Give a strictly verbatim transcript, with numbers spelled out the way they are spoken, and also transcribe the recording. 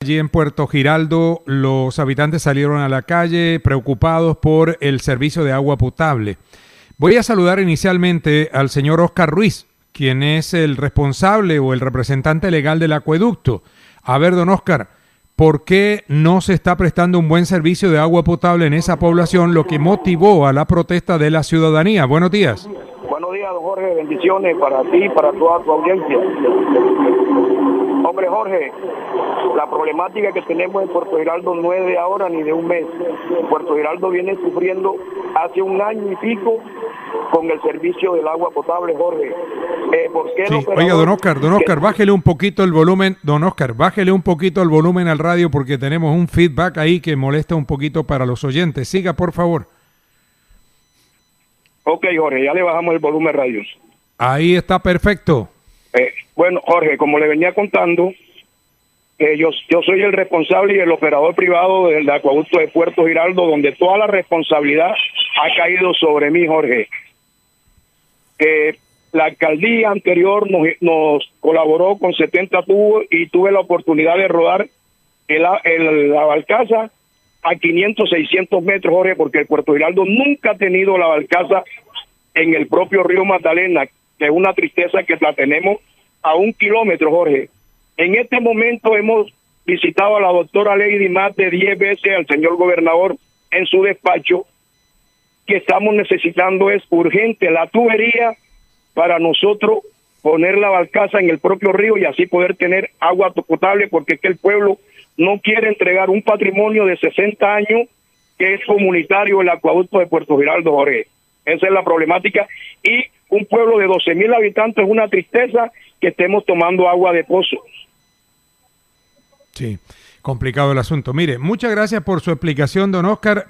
Allí en Puerto Giraldo los habitantes salieron a la calle preocupados por el servicio de agua potable. Voy a saludar inicialmente al señor Oscar Ruiz, quien es el responsable o el representante legal del acueducto. A ver, don Oscar, ¿por qué no se está prestando un buen servicio de agua potable en esa población, lo que motivó a la protesta de la ciudadanía? Buenos días. Buenos días, don Jorge. Bendiciones para ti y para toda tu audiencia. Hombre, Jorge, la problemática que tenemos en Puerto Giraldo no es de ahora ni de un mes. Puerto Giraldo viene sufriendo hace un año y pico con el servicio del agua potable, Jorge. Eh, ¿por qué sí. el Oiga, don Oscar, don Oscar, que... bájele un poquito el volumen, don Oscar, bájele un poquito el volumen al radio porque tenemos un feedback ahí que molesta un poquito para los oyentes. Siga, por favor. Ok, Jorge, ya le bajamos el volumen radio. Ahí está perfecto. Eh, bueno, Jorge, como le venía contando, eh, yo, yo soy el responsable y el operador privado del acueducto de Puerto Giraldo, donde toda la responsabilidad ha caído sobre mí, Jorge. Eh, la alcaldía anterior nos, nos colaboró con setenta tubos y tuve la oportunidad de rodar el, el, la barcaza a quinientos, seiscientos metros, Jorge, porque el Puerto Giraldo nunca ha tenido la barcaza en el propio río Magdalena, que es una tristeza que la tenemos a un kilómetro, Jorge. En este momento hemos visitado a la doctora Lady más de diez veces al señor gobernador en su despacho, que estamos necesitando es urgente la tubería para nosotros poner la barcaza en el propio río y así poder tener agua potable, porque es que el pueblo no quiere entregar un patrimonio de sesenta años que es comunitario, el acueducto de Puerto Giraldo, Jorge. Esa es la problemática. Y un pueblo de doce mil habitantes es una tristeza que estemos tomando agua de pozo. Sí, complicado el asunto. Mire, muchas gracias por su explicación, don Oscar.